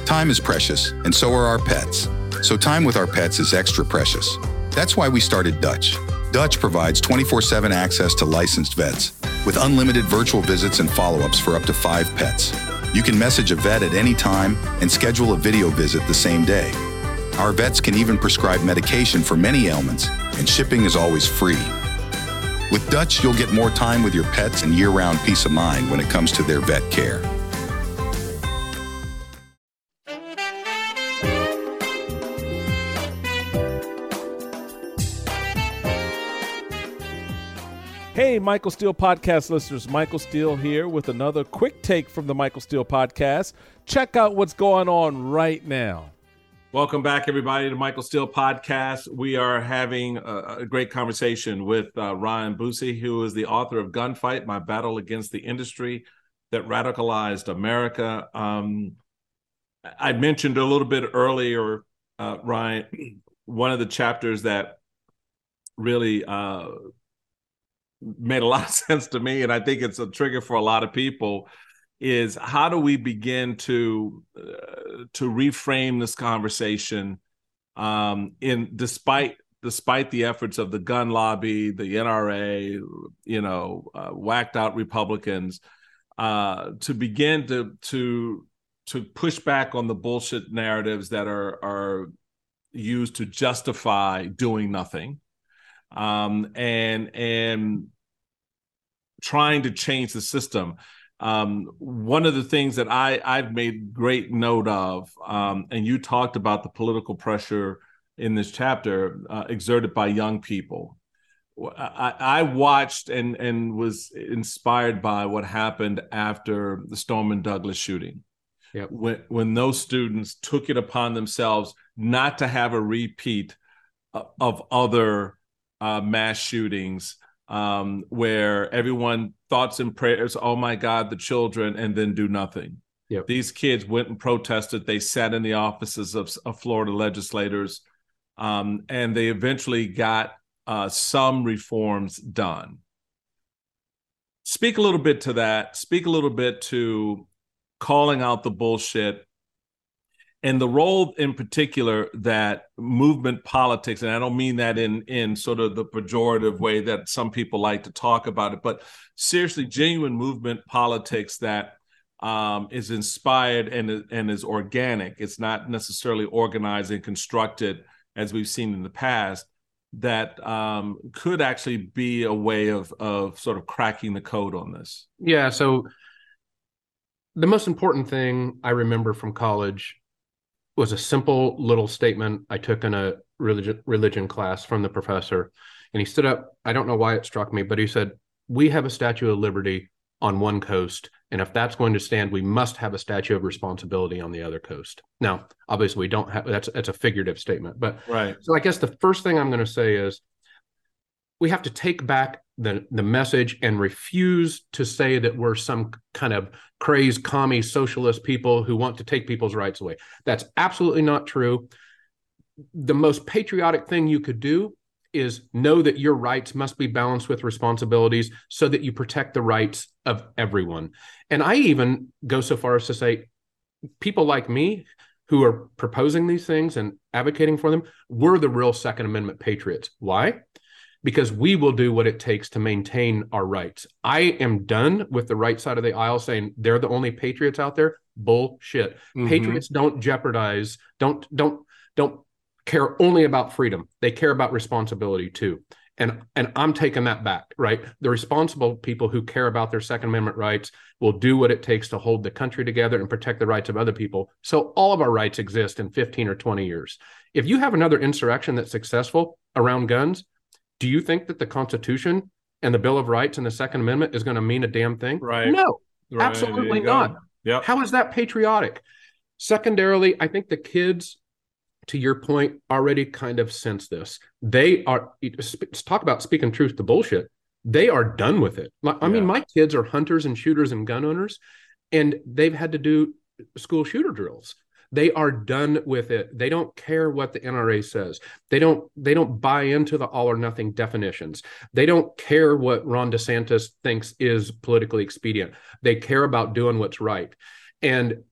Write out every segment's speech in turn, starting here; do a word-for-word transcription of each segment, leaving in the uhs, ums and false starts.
Time is precious, and so are our pets. So time with our pets is extra precious. That's why we started Dutch. Dutch provides twenty-four seven access to licensed vets, with unlimited virtual visits and follow-ups for up to five pets. You can message a vet at any time and schedule a video visit the same day. Our vets can even prescribe medication for many ailments, and shipping is always free. With Dutch, you'll get more time with your pets and year-round peace of mind when it comes to their vet care. Hey, Michael Steele Podcast listeners, Michael Steele here with another quick take from the Michael Steele Podcast. Check out what's going on right now. Welcome back, everybody, to Michael Steele Podcast. We are having a, a great conversation with uh, Ryan Busey, who is the author of Gunfight, My Battle Against the Industry That Radicalized America. Um, I mentioned a little bit earlier, uh, Ryan, one of the chapters that really uh, made a lot of sense to me, and I think it's a trigger for a lot of people, is how do we begin to uh, to reframe this conversation um, in despite despite the efforts of the gun lobby, the N R A, you know, uh, whacked out Republicans, uh, to begin to to to push back on the bullshit narratives that are are used to justify doing nothing. Um, and and trying to change the system. Um, one of the things that I, I've made great note of, um, and you talked about the political pressure in this chapter uh, exerted by young people. I, I watched and, and was inspired by what happened after the Stoneman Douglas shooting. Yep. When, when those students took it upon themselves not to have a repeat of, of other Uh, mass shootings um, where everyone thoughts and prayers, oh my God, the children, and then do nothing. Yep. These kids went and protested. They sat in the offices of, of Florida legislators, um, and they eventually got uh, some reforms done. Speak a little bit to that. Speak a little bit to calling out the bullshit and the role in particular that movement politics, and I don't mean that in, in sort of the pejorative way that some people like to talk about it, but seriously, genuine movement politics that um, is inspired and, and is organic. It's not necessarily organized and constructed as we've seen in the past, that um, could actually be a way of, of sort of cracking the code on this. Yeah, so the most important thing I remember from college was a simple little statement I took in a religion religion class from the professor. And he stood up. I don't know why it struck me, but he said, we have a Statue of Liberty on one coast. And if that's going to stand, we must have a Statue of Responsibility on the other coast. Now, obviously, we don't have, that's, that's a figurative statement. But right. So I guess the first thing I'm going to say is we have to take back the, the message and refuse to say that we're some kind of crazed commie socialist people who want to take people's rights away. That's absolutely not true. The most patriotic thing you could do is know that your rights must be balanced with responsibilities so that you protect the rights of everyone. And I even go so far as to say people like me who are proposing these things and advocating for them, we're the real Second Amendment patriots. Why? Because we will do what it takes to maintain our rights. I am done with the right side of the aisle saying they're the only patriots out there. Bullshit. Mm-hmm. Patriots don't jeopardize, don't, don't, don't care only about freedom. They care about responsibility too. And, and I'm taking that back, right? The responsible people who care about their Second Amendment rights will do what it takes to hold the country together and protect the rights of other people. So all of our rights exist in fifteen or twenty years. If you have another insurrection that's successful around guns, do you think that the Constitution and the Bill of Rights and the Second Amendment is going to mean a damn thing? Right. No, right. Absolutely not. Yep. How is that patriotic? Secondarily, I think the kids, to your point, already kind of sense this. They are, talk about speaking truth to bullshit. They are done with it. I yeah. mean, my kids are hunters and shooters and gun owners, and they've had to do school shooter drills. They are done with it. They don't care what the N R A says. They don't, they don't buy into the all or nothing definitions. They don't care what Ron DeSantis thinks is politically expedient. They care about doing what's right. And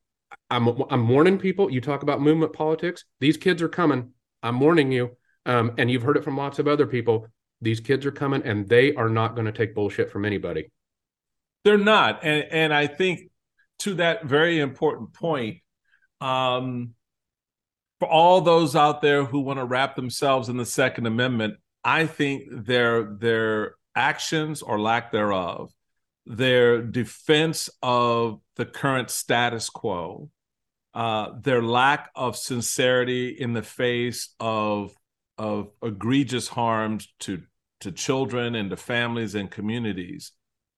I'm I'm warning people. You talk about movement politics. These kids are coming. I'm warning you. Um, and you've heard it from lots of other people. These kids are coming, and they are not going to take bullshit from anybody. They're not. And and I think to that very important point, um, for all those out there who want to wrap themselves in the Second Amendment, I think their their actions or lack thereof, their defense of the current status quo, uh, their lack of sincerity in the face of of egregious harms to to children and to families and communities,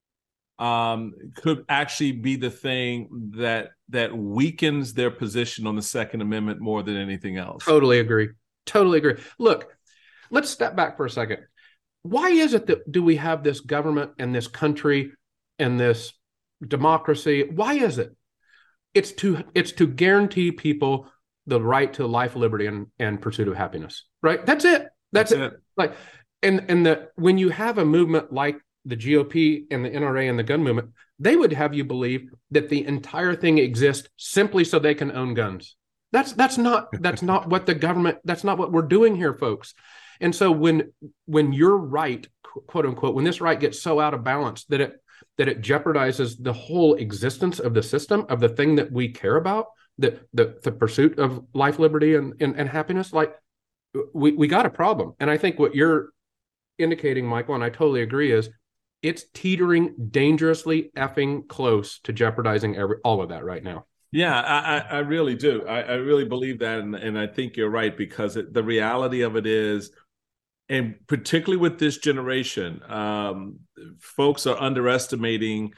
um, could actually be the thing that that weakens their position on the Second Amendment more than anything else. Totally agree. Totally agree. Look, let's step back for a second. Why is it that do we have this government and this country and this democracy? Why is it? It's to it's to guarantee people the right to life, liberty, and, and pursuit of happiness. Right? That's it. That's, That's it. it. Like, and and the when you have a movement like the G O P and the N R A and the gun movement, they would have you believe that the entire thing exists simply so they can own guns. That's that's not that's not what the government. That's not what we're doing here, folks. And so when when you're right, quote unquote, when this right gets so out of balance that it that it jeopardizes the whole existence of the system, of the thing that we care about, that the, the pursuit of life, liberty, and, and, and happiness, like we, we got a problem. And I think what you're indicating, Michael, and I totally agree, is it's teetering dangerously effing close to jeopardizing every, all of that right now. Yeah, I, I really do. I, I really believe that. And, and I think you're right, because it, the reality of it is, and particularly with this generation, um, folks are underestimating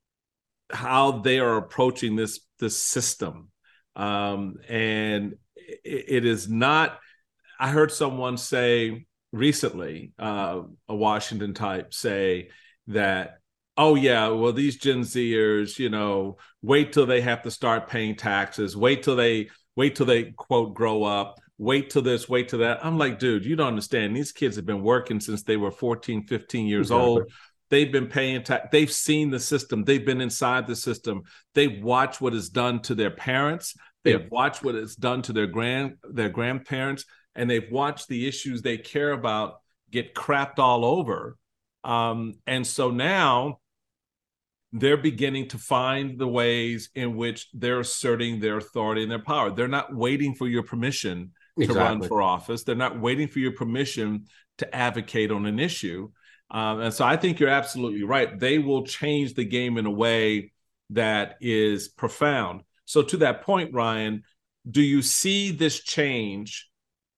how they are approaching this, this system. Um, and it, it is not, I heard someone say recently, uh, a Washington type say that, oh yeah, well, these Gen Zers, you know, wait till they have to start paying taxes, wait till they, wait till they, quote, grow up, wait till this, wait till that. I'm like, dude, you don't understand. These kids have been working since they were fourteen, fifteen years exactly. old. They've been paying tax. They've seen the system. They've been inside the system. They've watched what is done to their parents. They've yeah. watched what is done to their grand, their grandparents, and they've watched the issues they care about get crapped all over. Um, and so now they're beginning to find the ways in which they're asserting their authority and their power. They're not waiting for your permission exactly. to run for office. They're not waiting for your permission to advocate on an issue. Um, and so I think you're absolutely right. They will change the game in a way that is profound. So to that point, Ryan, do you see this change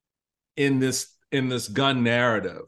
in this in this gun narrative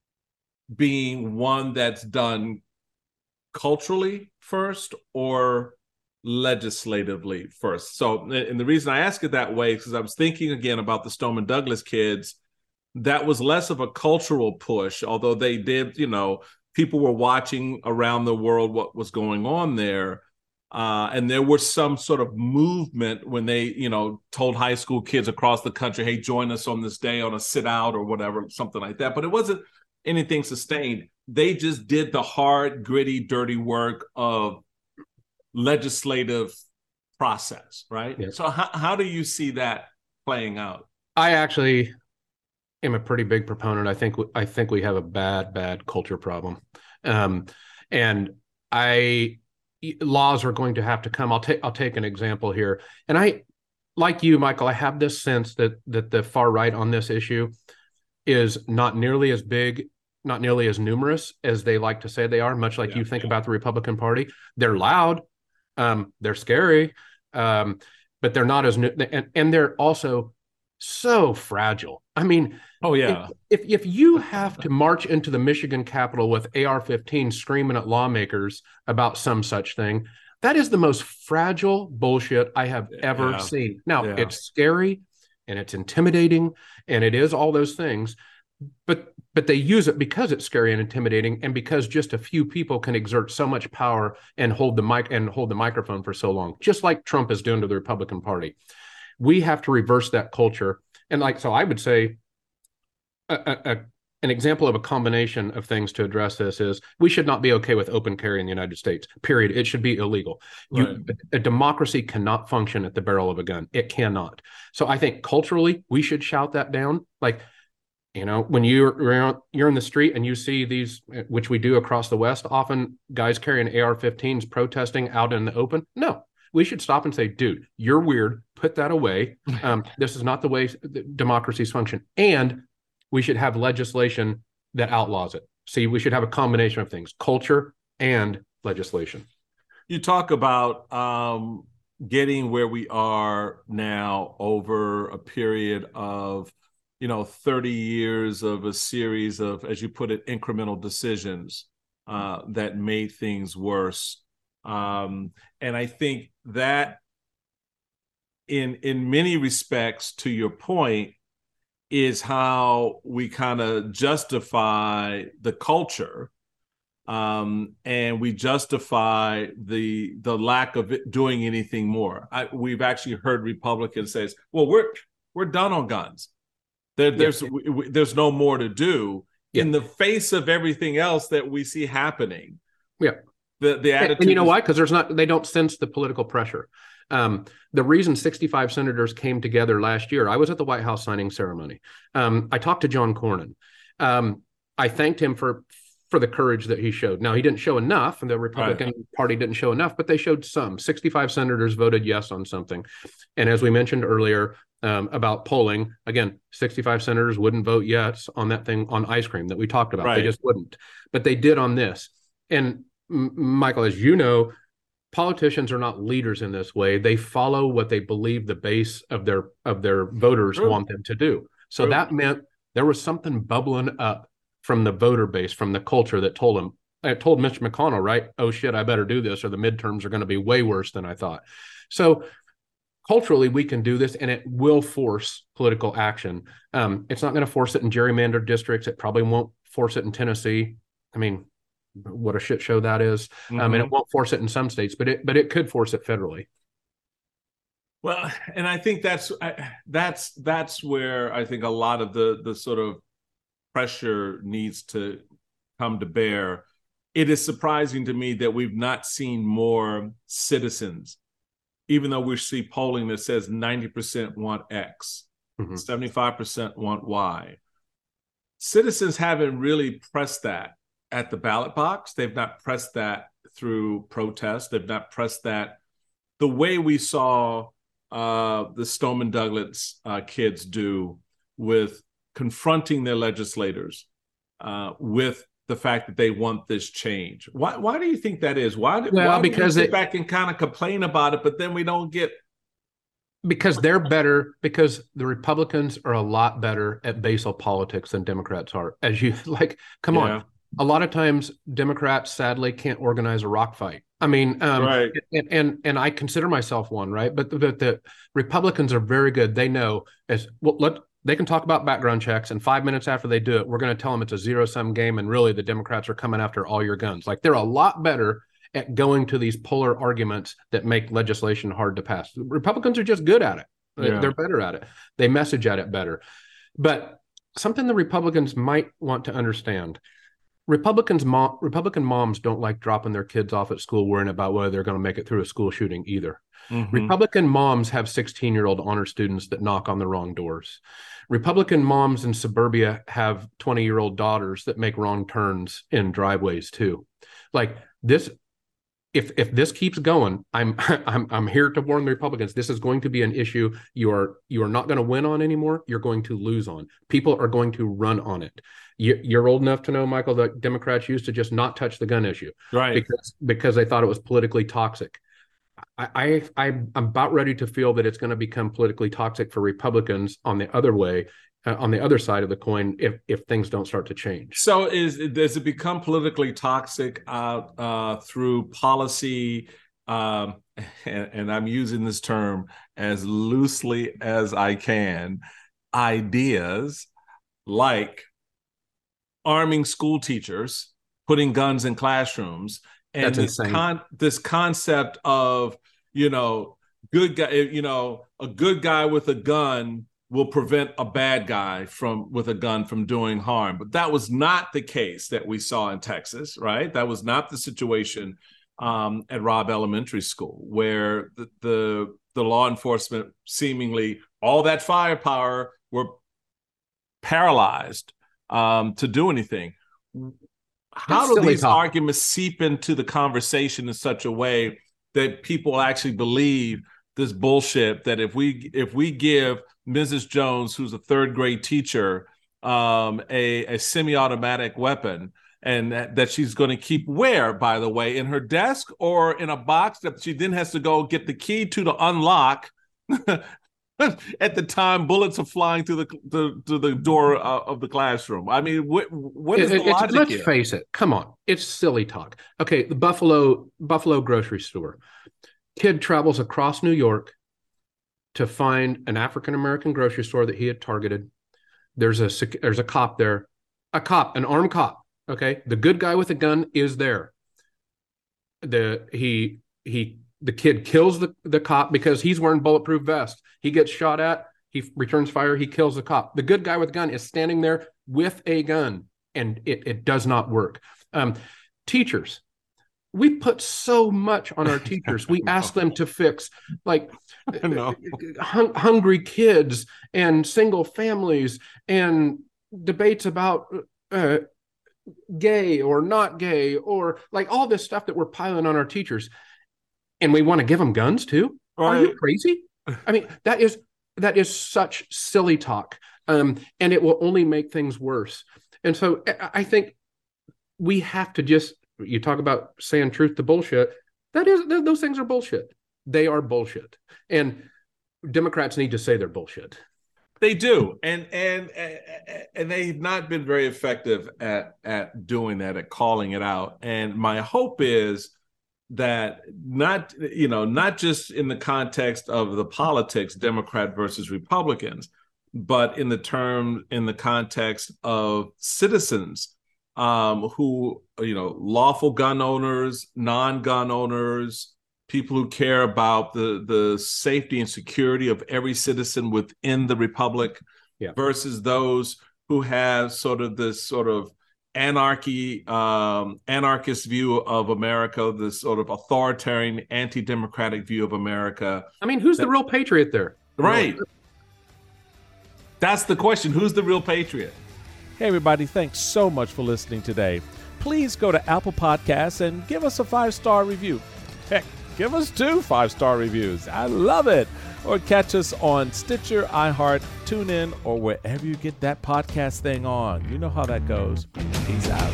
being one that's done culturally first or legislatively first? So, and the reason I ask it that way is because I was thinking again about the Stoneman Douglas kids. That was less of a cultural push, although they did, you know, people were watching around the world what was going on there. Uh, and there was some sort of movement when they, you know, told high school kids across the country, hey, join us on this day on a sit out or whatever, something like that. But it wasn't anything sustained. They just did the hard, gritty, dirty work of legislative process, right? Yeah. So how, how do you see that playing out? I actually am a pretty big proponent. I think I think we have a bad, bad culture problem. Um, and I laws are going to have to come. I'll take I'll take an example here. And I, like you, Michael, I have this sense that that the far right on this issue is not nearly as big, not nearly as numerous as they like to say they are, much like yeah, you think yeah. about the Republican Party. They're loud, um, they're scary, um, but they're not as new, and, and they're also so fragile. I mean, oh yeah. If, if if you have to march into the Michigan Capitol with A R fifteen screaming at lawmakers about some such thing, that is the most fragile bullshit I have ever yeah. seen. Now, yeah. it's scary and it's intimidating and it is all those things, but but they use it because it's scary and intimidating, and because just a few people can exert so much power and hold the mic and hold the microphone for so long, just like Trump is doing to the Republican Party. We have to reverse that culture. And like, so I would say a, a, an example of a combination of things to address this is we should not be okay with open carry in the United States, period. It should be illegal. Right. You, a democracy cannot function at the barrel of a gun. It cannot. So I think culturally, we should shout that down. Like, you know, when you're, you're in the street and you see these, which we do across the West, often guys carrying A R fifteens protesting out in the open. No, we should stop and say, dude, you're weird. Put that away. Um, this is not the way democracies function. And we should have legislation that outlaws it. See, we should have a combination of things, culture and legislation. You talk about um, getting where we are now over a period of, you know, thirty years of a series of, as you put it, incremental decisions uh, that made things worse. Um, and I think that in in many respects, to your point, is how we kind of justify the culture, um, and we justify the the lack of it doing anything more. I, we've actually heard Republicans say, "Well, we're we're done on guns. There, there's yeah. we, we, there's no more to do." Yeah. In the face of everything else that we see happening. Yeah, the the attitude. And you know is, why? Because there's not they don't sense the political pressure. Um, the reason sixty-five senators came together last year, I was at the White House signing ceremony. Um, I talked to John Cornyn. Um, I thanked him for for the courage that he showed. Now, he didn't show enough, and the Republican right. Party didn't show enough, but they showed some. sixty-five senators voted yes on something. And as we mentioned earlier um, about polling, again, sixty-five senators wouldn't vote yes on that thing on ice cream that we talked about. Right. They just wouldn't. But they did on this. And M- Michael, as you know, politicians are not leaders in this way. They follow what they believe the base of their of their voters True. Want them to do. So True. That meant there was something bubbling up from the voter base, from the culture that told him, I told Mitch McConnell, right? Oh shit, I better do this or the midterms are going to be way worse than I thought. So culturally, we can do this and it will force political action. Um, it's not going to force it in gerrymandered districts. It probably won't force it in Tennessee. I mean, what a shit show that is. Mm-hmm. Um, and it won't force it in some states, but it but it could force it federally. Well, and I think that's that's that's where I think a lot of the the sort of pressure needs to come to bear. It is surprising to me that we've not seen more citizens, even though we see polling that says ninety percent want X, mm-hmm. seventy-five percent want Y. Citizens haven't really pressed that at the ballot box. They've not pressed that through protests. They've not pressed that the way we saw uh, the Stoneman Douglas uh, kids do with confronting their legislators uh, with the fact that they want this change. Why Why do you think that is? Why, do, well, why because do we sit it, back and kind of complain about it, but then we don't get... Because they're better, because the Republicans are a lot better at basal politics than Democrats are. As you, like, come yeah. on. A lot of times Democrats sadly can't organize a rock fight. I mean, um, right. and, and and I consider myself one, right? But the, the, the Republicans are very good. They know as well, let they can talk about background checks, and five minutes after they do it, we're going to tell them it's a zero-sum game, and really the Democrats are coming after all your guns. Like, they're a lot better at going to these polar arguments that make legislation hard to pass. Republicans are just good at it. Yeah. They're better at it. They message at it better. But something the Republicans might want to understand: Republicans, mom, Republican moms don't like dropping their kids off at school worrying about whether they're going to make it through a school shooting either. Mm-hmm. Republican moms have sixteen-year-old honor students that knock on the wrong doors. Republican moms in suburbia have twenty-year-old daughters that make wrong turns in driveways too. Like this, if if this keeps going, I'm I'm I'm here to warn the Republicans. This is going to be an issue you are you are not going to win on anymore. You're going to lose on. People are going to run on it. You're old enough to know, Michael, that Democrats used to just not touch the gun issue, right? Because because they thought it was politically toxic. I, I I'm about ready to feel that it's going to become politically toxic for Republicans on the other way, uh, on the other side of the coin, if if things don't start to change. So, is does it become politically toxic uh, uh, through policy? Um, and, and I'm using this term as loosely as I can. Ideas like arming school teachers, putting guns in classrooms, and That's this insane. con this concept of, you know, good guy, you know, a good guy with a gun will prevent a bad guy from with a gun from doing harm. But that was not the case that we saw in Texas, right? That was not the situation um, at Robb Elementary School, where the, the the law enforcement, seemingly all that firepower, were paralyzed um, to do anything. How That's do these talk. arguments seep into the conversation in such a way that people actually believe this bullshit that if we if we give Missus Jones, who's a third grade teacher, um, a, a semi-automatic weapon, and that, that she's going to keep where, by the way, in her desk or in a box that she then has to go get the key to to unlock at the time bullets are flying through the the, to the door uh, of the classroom. I mean, what, what is it, the logic Let's here? face it. Come on. It's silly talk. Okay, the Buffalo Buffalo grocery store. Kid travels across New York to find an African-American grocery store that he had targeted. There's a there's a cop there, a cop, an armed cop. Okay, the good guy with a gun is there. The he he the kid kills the, the cop because he's wearing bulletproof vest. He gets shot at. He returns fire. He kills the cop. The good guy with a gun is standing there with a gun, and it it does not work. Um, teachers. We put so much on our teachers. We ask them to fix like hung, hungry kids and single families and debates about uh, gay or not gay or like all this stuff that we're piling on our teachers. And we want to give them guns too? Right. Are you crazy? I mean, that is that is such silly talk. Um, and it will only make things worse. And so I think we have to just You talk about saying truth to bullshit. That is, those things are bullshit. They are bullshit, and Democrats need to say they're bullshit. They do, and and and they've not been very effective at at doing that, at calling it out. And my hope is that not you know not just in the context of the politics, Democrat versus Republicans, but in the term in the context of citizens. Um, who, you know, lawful gun owners, non-gun owners, people who care about the, the safety and security of every citizen within the republic, yeah. versus those who have sort of this sort of anarchy, um, anarchist view of America, this sort of authoritarian, anti-democratic view of America. I mean, who's that, the real patriot there? Right. That's the question. Who's the real patriot? Hey, everybody, thanks so much for listening today. Please go to Apple Podcasts and give us a five-star review. Heck, give us two five-star reviews. I love it. Or catch us on Stitcher, iHeart, TuneIn, or wherever you get that podcast thing on. You know how that goes. Peace out.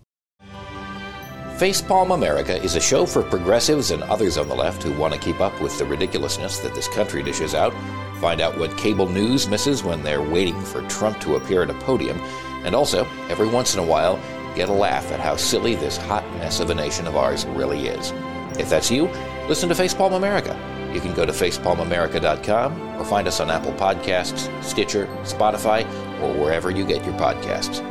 Facepalm America is a show for progressives and others on the left who want to keep up with the ridiculousness that this country dishes out, find out what cable news misses when they're waiting for Trump to appear at a podium, and also, every once in a while, get a laugh at how silly this hot mess of a nation of ours really is. If that's you, listen to Facepalm America. You can go to facepalm america dot com or find us on Apple Podcasts, Stitcher, Spotify, or wherever you get your podcasts.